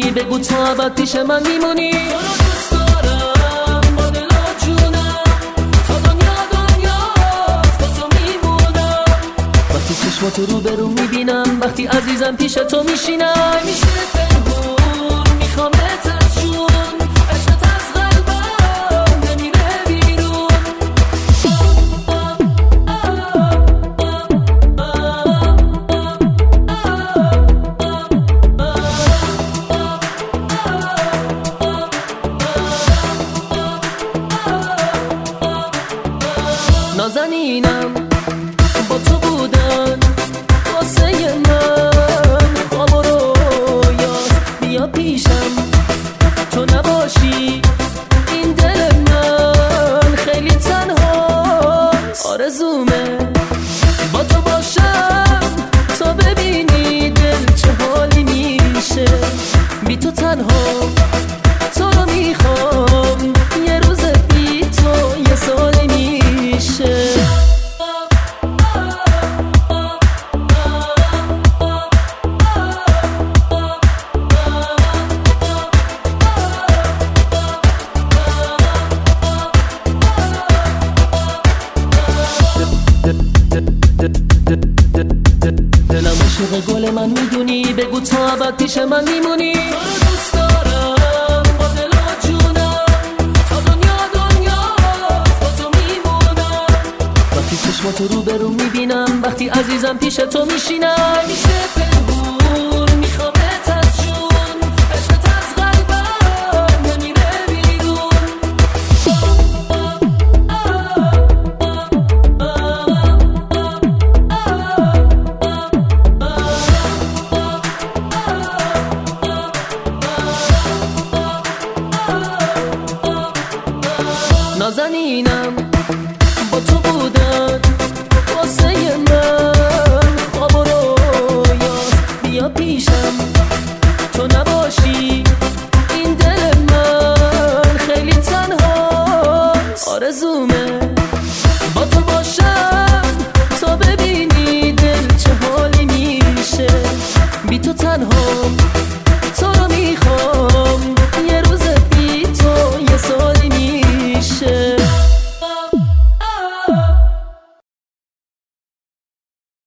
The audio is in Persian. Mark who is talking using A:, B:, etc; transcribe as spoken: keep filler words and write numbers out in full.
A: میدونی بگو تو ابد پیش من میمونی. تو رو دوست دارم با دل و جونم، تا دنیا دنیا با تو میمونم. وقتی چشماتو رو به رو میبینم، وقتی عزیزم پیش تو میشینم، میشه پنهون میخوامت از جون، عشقت از قلبم نمیره بیرون. نازنینم با تو بودن واسه من، خواب و رویاست بیا پیشم، تو نباشی این دل من خیلی تنها. آرزومه با تو باشم تا ببینی دل چه حالی میشه بی تو تنها. تو رو میخوام یه روز بی تو یه سال میشه. دلم عشق گل من میدونی بگو تو ابد پیش من میمونی. تو رو دوست دارم با دل و جونم، تا دنیا دنیا با تو میمونم. وقتی چشماتو رو به رو میبینم، وقتی عزیزم پیش تو میشینم، میشه پنهون میخوامت از جون، عشقت از قلبم نمیره بیرون. نازنینم با تو بودن واسه من، خواب و رویاست بیا پیشم، تو نباشی این دل من خیلی تنها. آرزومه با تو باشم تا ببینی دل چه حالی میشه بی تو تنها.